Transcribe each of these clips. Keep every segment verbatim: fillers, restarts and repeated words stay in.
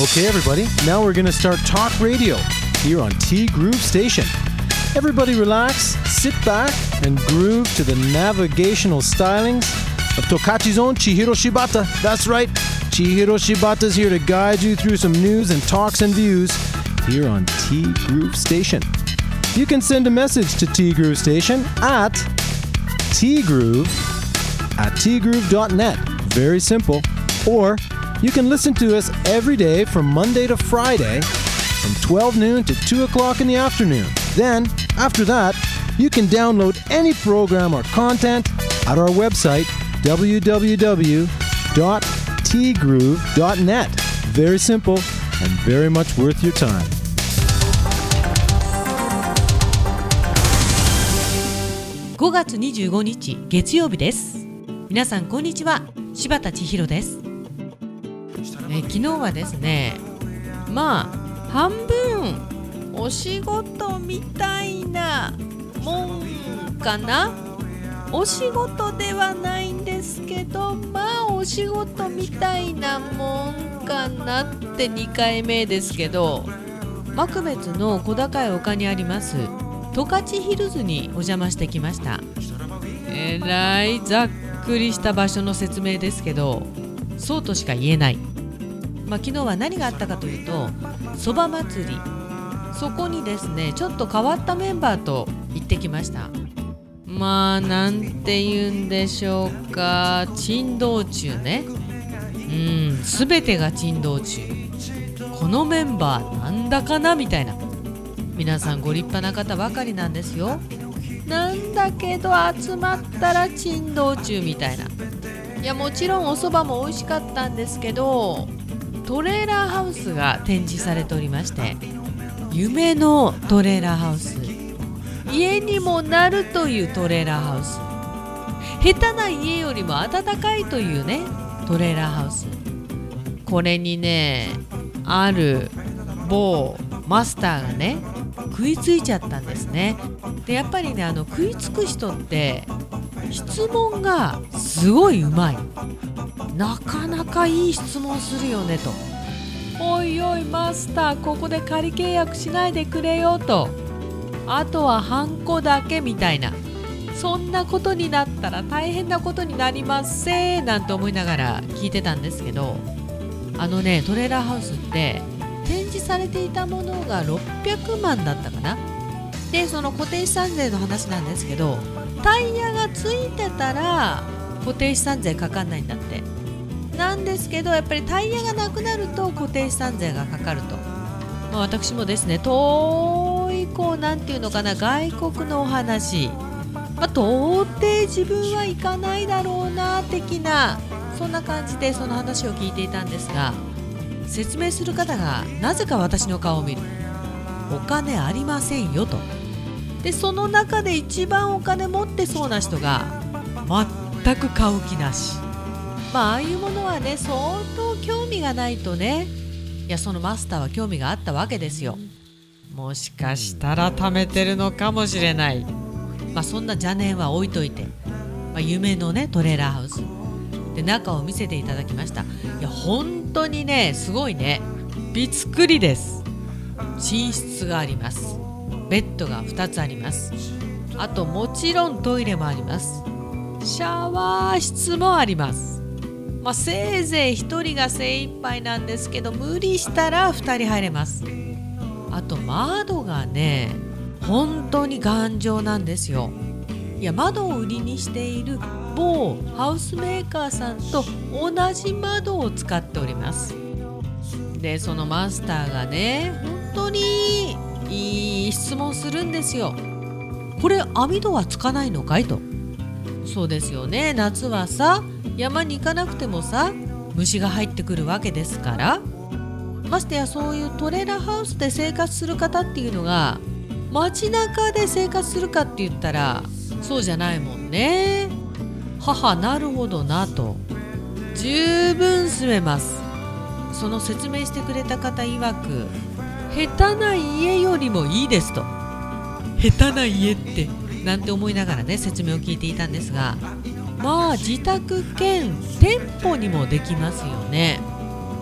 Okay, everybody, now we're going to start talk radio here on T Groove Station. Everybody relax, sit back, and groove to the navigational stylings of Tokachi's own Chihiro Shibata. That's right, Chihiro Shibata's here to guide you through some news and talks and views here on T Groove Station. You can send a message to T Groove Station at tgroove at tgroove dot net. Very simple. Or you can listen to us every day from Monday to Friday from twelve noon to two o'clock in the afternoon. Then, after that, you can download any program or content at our website, w w w dot t groove dot net. Very simple and very much worth your time. ごがつにじゅうごにち月曜日です。皆さんこんにちは、柴田千尋です。え昨日はですね、まあ半分お仕事みたいなもんかな。お仕事ではないんですけど、まあお仕事みたいなもんかなってにかいめですけど、幕別の小高い丘にあります十勝ヒルズにお邪魔してきました。えらいざっくりした場所の説明ですけど、そうとしか言えない。まあ、昨日は何があったかというと、そば祭り、そこにですねちょっと変わったメンバーと行ってきました。まあなんて言うんでしょうか、珍道中ね。うん、すべてが珍道中。このメンバーなんだかなみたいな。皆さんご立派な方ばかりなんですよ。なんだけど集まったら珍道中みたいな。いやもちろんお蕎麦も美味しかったんですけど、トレーラーハウスが展示されておりまして、夢のトレーラーハウス、家にもなるというトレーラーハウス、下手な家よりも暖かいというねトレーラーハウス。これにねある某マスターがね食いついちゃったんですね。でやっぱりねあの食いつく人って質問がすごいうまい。なかなかいい質問するよねと。おいおいマスター、ここで仮契約しないでくれよと。あとはハンコだけみたいな。そんなことになったら大変なことになりますせなんて思いながら聞いてたんですけど、あのねトレーラーハウスって展示されていたものがろっぴゃくまんだったかな。でその固定資産税の話なんですけど、タイヤがついてたら固定資産税かかんないんだって。なんですけどやっぱりタイヤがなくなると固定資産税がかかると。まあ、私もですね遠いこうなんていうのかな、外国のお話、まあ、到底自分は行かないだろうな的な、そんな感じでその話を聞いていたんですが、説明する方がなぜか私の顔を見る。お金ありませんよと。でその中で一番お金持ってそうな人が全く買う気なし。まあああいうものはね相当興味がないとね。いやそのマスターは興味があったわけですよ。もしかしたら貯めてるのかもしれない。まあそんな邪念は置いといて、まあ、夢のねトレーラーハウスで中を見せていただきました。いや本当にねすごいね、びっくりです。寝室があります。ベッドがふたつあります。あともちろんトイレもあります。シャワー室もあります。まあ、せいぜいひとりが精一杯なんですけど、無理したらふたり入れます。あと窓がね本当に頑丈なんですよ。いや窓を売りにしている某ハウスメーカーさんと同じ窓を使っております。でそのマスターがね本当にいい質問するんですよ。これ網戸はつかないのかいと。そうですよね、夏はさ山に行かなくてもさ虫が入ってくるわけですから。ましてやそういうトレーラーハウスで生活する方っていうのが街中で生活するかって言ったらそうじゃないもんね。ははなるほどなと。十分住めます。その説明してくれた方曰く下手な家よりもいいですと。下手な家ってなんて思いながらね説明を聞いていたんですが、まあ自宅兼店舗にもできますよね。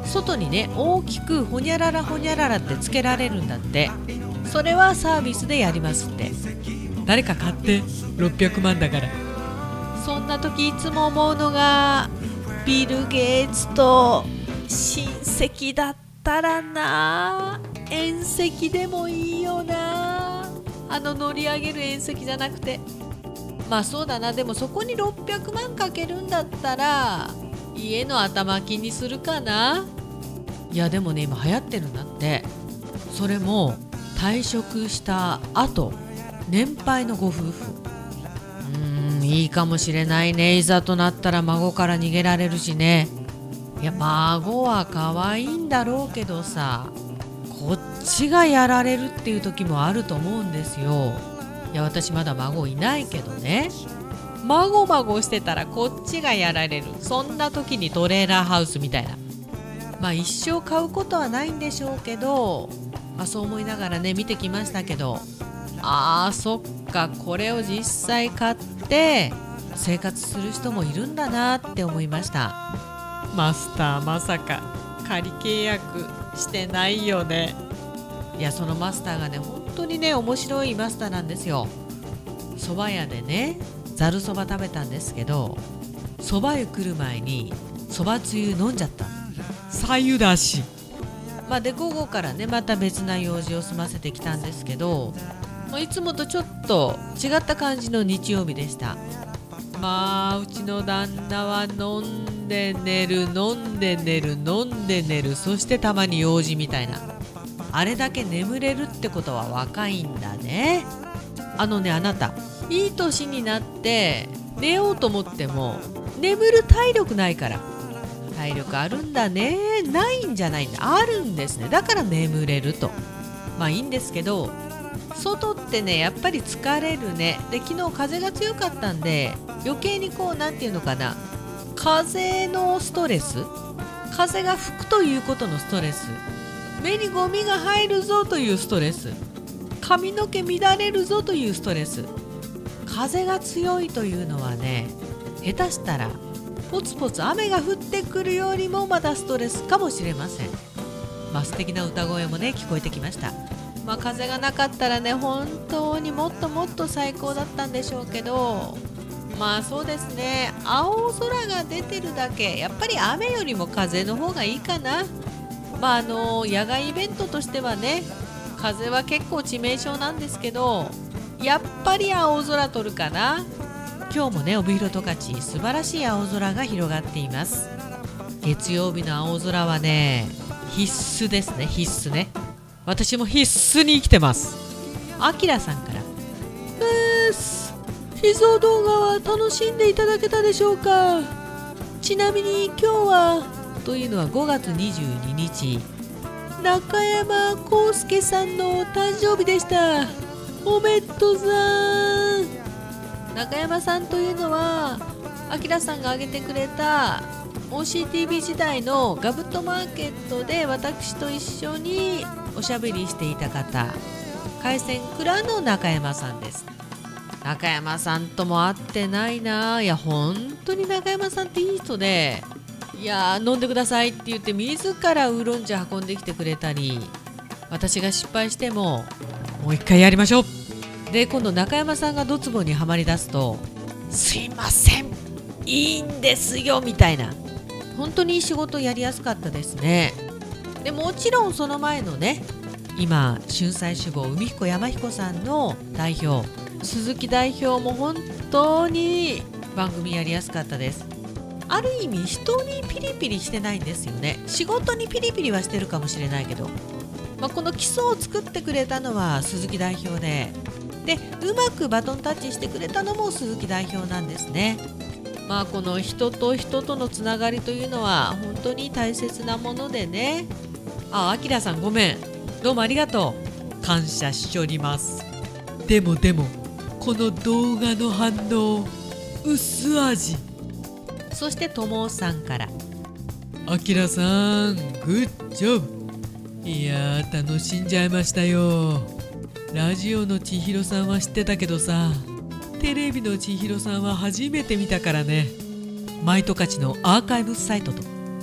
外にね大きくほにゃららほにゃららってつけられるんだって。それはサービスでやりますって。誰か買ってろっぴゃくまんだから。そんな時いつも思うのが、ビル・ゲイツと親戚だったらな、遠石でもいいよな。あの乗り上げる遠石じゃなくて。まあそうだな。でもそこにろっぴゃくまんかけるんだったら家の頭金にするかな。いやでもね、今流行ってるんだって。それも退職した後、年配のご夫婦。うーん、いいかもしれないね。いざとなったら孫から逃げられるしね。いや、孫は可愛いんだろうけどさ、こっちがやられるっていう時もあると思うんですよ。いや、私まだ孫いないけどね。孫孫してたらこっちがやられる。そんな時にトレーラーハウスみたいな。まあ一生買うことはないんでしょうけど、まあ、そう思いながらね見てきましたけど、あーそっか、これを実際買って生活する人もいるんだなって思いました。マスターまさか仮契約してないよね。いや、そのマスターがね本当にね面白いマスターなんですよ。蕎麦屋でねざるそば食べたんですけど、蕎麦湯来る前に蕎麦つゆ飲んじゃった。白湯だし。まあで午後からねまた別な用事を済ませてきたんですけど、まあ、いつもとちょっと違った感じの日曜日でした。まあうちの旦那は飲んで寝る飲んで寝る飲んで寝る、そしてたまに用事みたいな。あれだけ眠れるってことは若いんだね。あのね、あなたいい年になって寝ようと思っても眠る体力ないから。体力あるんだね。ないんじゃないんだ、あるんですね。だから眠れると。まあいいんですけど、外ってねやっぱり疲れるね。で昨日風が強かったんで余計にこうなんていうのかな、風のストレス、風が吹くということのストレス、目にゴミが入るぞというストレス、髪の毛乱れるぞというストレス。風が強いというのはね、下手したらポツポツ雨が降ってくるよりもまだストレスかもしれません。まあ素敵な歌声もね聞こえてきました。まあ風がなかったらね本当にもっともっと最高だったんでしょうけど、まあそうですね、青空が出てるだけ、やっぱり雨よりも風の方がいいかな。まああの野外イベントとしてはね、風は結構致命傷なんですけど、やっぱり青空撮るかな。今日もね帯広十勝素晴らしい青空が広がっています。月曜日の青空はね必須ですね、必須ね。私も必須に生きてます。あきらさんから、えー、秘蔵動画は楽しんでいただけたでしょうか。ちなみに今日はというのはごがつにじゅうににち、中山康介さんの誕生日でした。おめっとさん。中山さんというのはあきらさんが挙げてくれた オーシーティービー 時代のガブットマーケットで私と一緒におしゃべりしていた方、海鮮蔵の中山さんです。中山さんとも会ってないな。いや本当に中山さんっていい人で、いや飲んでくださいって言って自らウーロン茶運んできてくれたり、私が失敗してももう一回やりましょうで、今度中山さんがドツボにはまり出すと、すいませんいいんですよみたいな、本当にいい仕事やりやすかったですね。でもちろんその前のね、今春菜志望海彦山彦さんの代表鈴木代表も本当に番組やりやすかったです。ある意味人にピリピリしてないんですよね。仕事にピリピリはしてるかもしれないけど、まあ、この基礎を作ってくれたのは鈴木代表で、でうまくバトンタッチしてくれたのも鈴木代表なんですね。まあこの人と人とのつながりというのは本当に大切なものでね。あ、あきらさんごめん、どうもありがとう、感謝しております。でもでもこの動画の反応薄味。そしてともさんから、あきらさんグッジョブ、いやー楽しんじゃいましたよ。ラジオの千尋さんは知ってたけどさ、テレビの千尋さんは初めて見たからね。マイトカチのアーカイブサイトと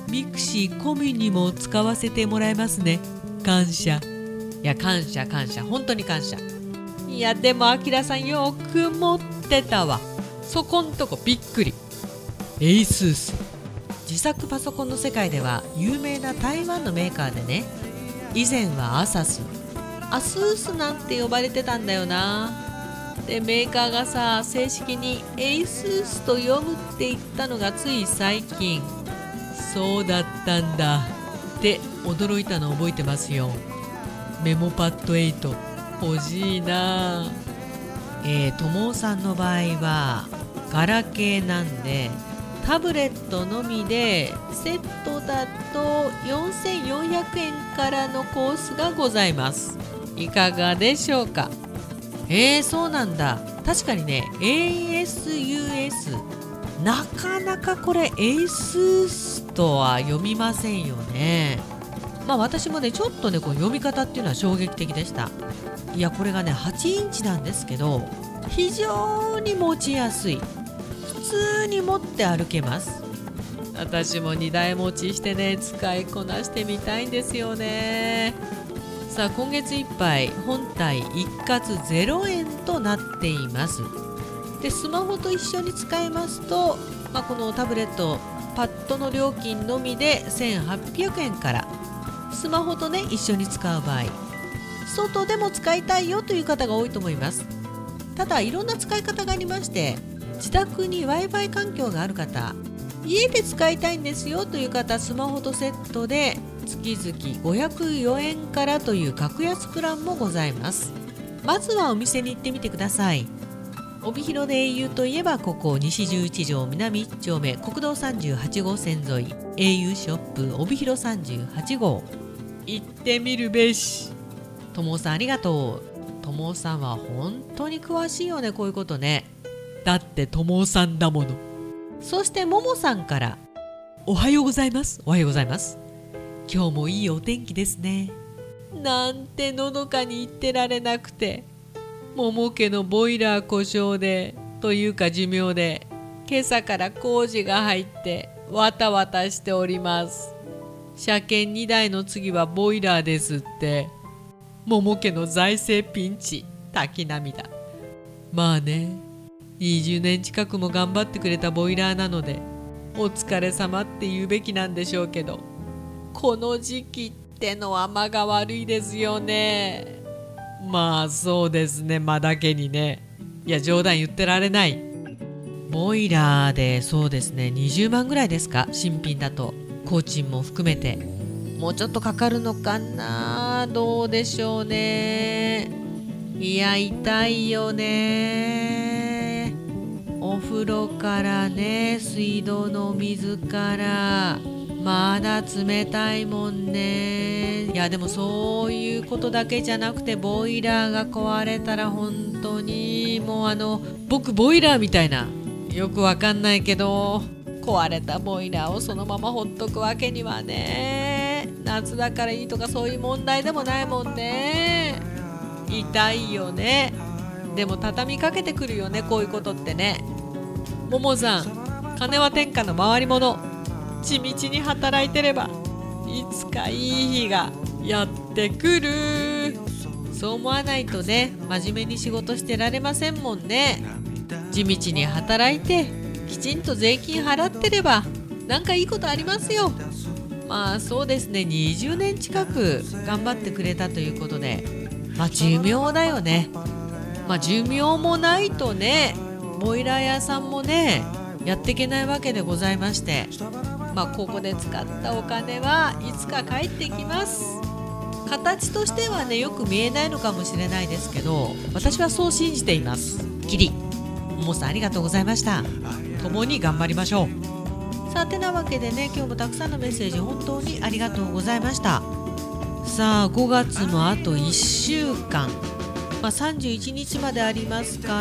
ミクシー込みにも使わせてもらえますね。感謝。いや感謝感謝、本当に感謝。いやでもアキラさんよく持ってたわ。そこんとこびっくり。エイスース、自作パソコンの世界では有名な台湾のメーカーでね、以前はアサス、アスースなんて呼ばれてたんだよな。でメーカーがさ、正式にエイスースと読むって言ったのがつい最近。そうだったんだって驚いたの覚えてますよ。メモパッドエイト欲しいな。えー、ともさんの場合はガラケーなんでタブレットのみでセットだとよんせんよんひゃくえんからのコースがございます。いかがでしょうか。えー、そうなんだ。確かにね エーエスユーエス なかなかこれエイスースとは読みませんよね。まあ私もねちょっとねこう読み方っていうのは衝撃的でした。いやこれがねはちインチなんですけど非常に持ちやすい。普通に持って歩けます。私もにだい持ちしてね使いこなしてみたいんですよね。さあ今月いっぱい本体一括ゼロえんとなっています。でスマホと一緒に使えますと、まあ、このタブレットパッドの料金のみでせんはっぴゃくえんから、スマホとね一緒に使う場合外でも使いたいよという方が多いと思います。ただいろんな使い方がありまして、自宅に Wi-Fi 環境がある方、家で使いたいんですよという方、スマホとセットで月々ごひゃくよえんからという格安プランもございます。まずはお店に行ってみてください。帯広で au といえばここ西じゅういち条南いち丁目国道さんじゅうはち号線沿い au ショップ帯広さんじゅうはち号行ってみるべし。ともさんありがとう。ともさんは本当に詳しいよね、こういうことね。だってともさんだもの。そしてももさんからおはようございます。おはようございます。今日もいいお天気ですね。なんてのどかに言ってられなくて、桃家のボイラー故障でというか寿命で今朝から工事が入ってわたわたしております。車検にだいの次はボイラーですって。桃家の財政ピンチ、滝涙。まあね、にじゅうねん近くも頑張ってくれたボイラーなのでお疲れ様って言うべきなんでしょうけど、この時期ってのは間が悪いですよね。まあそうですね、間だけにね。いや冗談言ってられない。ボイラーでそうですねにじゅうまんぐらいですか、新品だと。工賃も含めてもうちょっとかかるのかな、どうでしょうね。いや痛いよね。お風呂からね、水道の水からまだ冷たいもんね。いやでもそういうことだけじゃなくて、ボイラーが壊れたら本当にもうあの僕ボイラーみたいな、よくわかんないけど壊れたボイラーをそのままほっとくわけにはね。夏だからいいとかそういう問題でもないもんね。痛いよね。でも畳みかけてくるよね、こういうことってね。ももさん、金は天下の回り物。地道に働いてればいつかいい日がやってくる。そう思わないとね、真面目に仕事してられませんもんね。地道に働いてきちんと税金払ってればなんかいいことありますよ。まあそうですね、にじゅうねん近く頑張ってくれたということで、まあ寿命だよね。まあ寿命もないとね、ボイラー屋さんもねやっていけないわけでございまして、まあここで使ったお金はいつか返ってきます。形としてはねよく見えないのかもしれないですけど、私はそう信じています。キリももさんありがとうございました。共に頑張りましょう。さてなわけでね、今日もたくさんのメッセージ本当にありがとうございました。さあごがつもあといっしゅうかん、まあ、さんじゅういちにちまでありますから、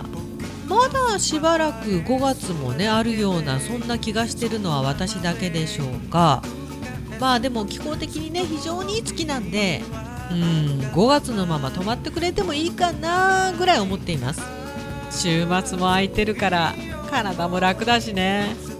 まだしばらくごがつもねあるような、そんな気がしてるのは私だけでしょうか。まあでも気候的にね非常にいい月なんで、うーんごがつのまま止まってくれてもいいかなぐらい思っています。週末も空いてるから体も楽だしね。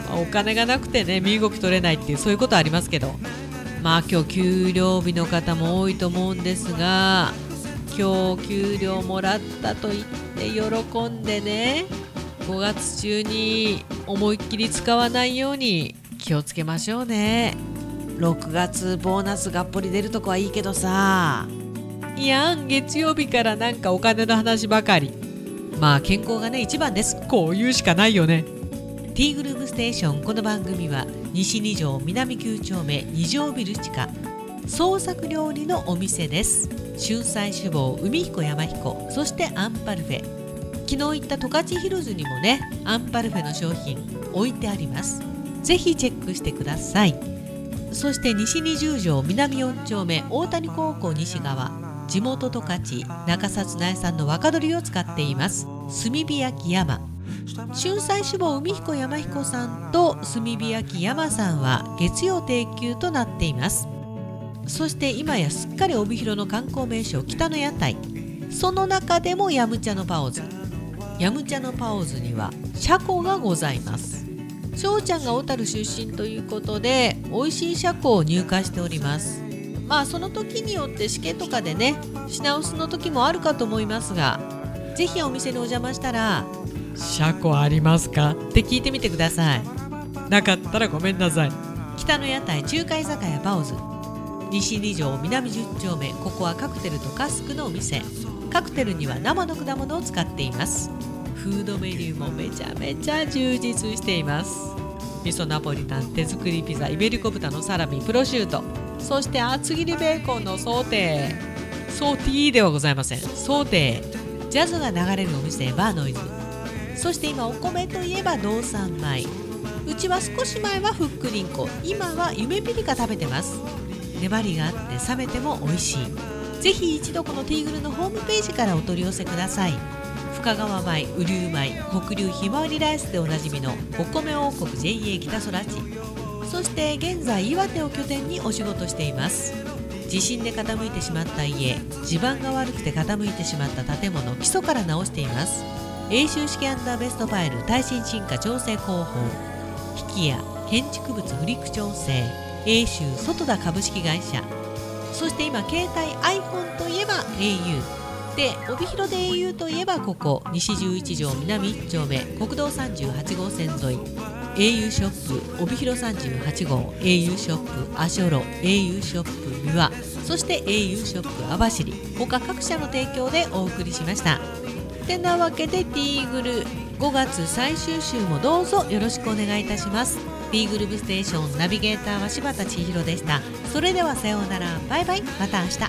まあ、お金がなくてね身動き取れないっていうそういうことありますけど、まあ今日給料日の方も多いと思うんですが、今日給料もらったと言って喜んでねごがつ中に思いっきり使わないように気をつけましょうね。ろくがつボーナスがっぽり出るとこはいいけどさ、いやん月曜日からなんかお金の話ばかり。まあ健康がね一番です。こういうしかないよね。T グループステーション、この番組は西に条南きゅう丁目に条ビル地下創作料理のお店です。春菜志望、海彦山彦、そしてアンパルフェ。昨日行った十勝ヒルズにもねアンパルフェの商品置いてあります。ぜひチェックしてください。そして西にじゅう条南よん丁目大谷高校西側、地元十勝中札内産の若鶏を使っています炭火焼き山。春菜志望海彦山彦さんと炭火焼き山さんは月曜定休となっています。そして今やすっかり帯広の観光名所北の屋台、その中でもヤムチャのパオズ。ヤムチャのパオズにはシャコがございます。翔ちゃんが小樽出身ということで美味しいシャコを入荷しております。まあその時によってしけとかでね品薄の時もあるかと思いますが、ぜひお店にお邪魔したらシャコありますかって聞いてみてください。なかったらごめんなさい。北の屋台中華居酒屋パオズ、西に条南じゅう丁目、ここはカクテルとカスクのお店。カクテルには生の果物を使っています。フードメニューもめちゃめちゃ充実しています。味噌ナポリタン、手作りピザ、イベリコ豚のサラミ、プロシュート、そして厚切りベーコンのソーテー。ソーティーではございません、ソーテー。ジャズが流れるお店バーノイズ。そして今お米といえば道産米。うちは少し前はふっくりんこ、今は夢ピリカ食べてます。粘りがあって冷めても美味しい。ぜひ一度このティーグルのホームページからお取り寄せください。深川米、雨竜米、北流ひまわりライスでおなじみのお米王国 ジェイエー 北空地。そして現在岩手を拠点にお仕事しています。地震で傾いてしまった家、地盤が悪くて傾いてしまった建物、基礎から直しています。永修式アンダーベストファイル耐震進化調整工法、引きや建築物フリック調整、永修外田株式会社。そして今携帯 iPhone といえば エーユー で、帯広で エーユー といえばここ西じゅういち条南いち丁目国道さんじゅうはち号線沿い、 エーユー ショップ帯広さんじゅうはち号、 エーユー ショップ足寄、 エーユー ショップ三輪、そして エーユー ショップ網走、他各社の提供でお送りしました。てなわけでティーグルごがつ最終週もどうぞよろしくお願いいたします。ティーグループステーションナビゲーターは柴田千尋でした。それではさようなら、バイバイ、また明日。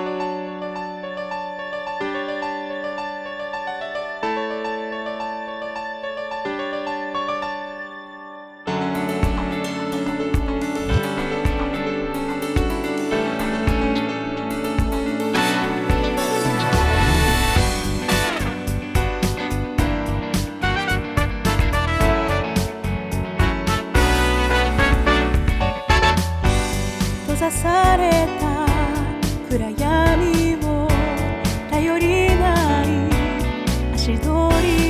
閉ざされた暗闇を頼りない足取り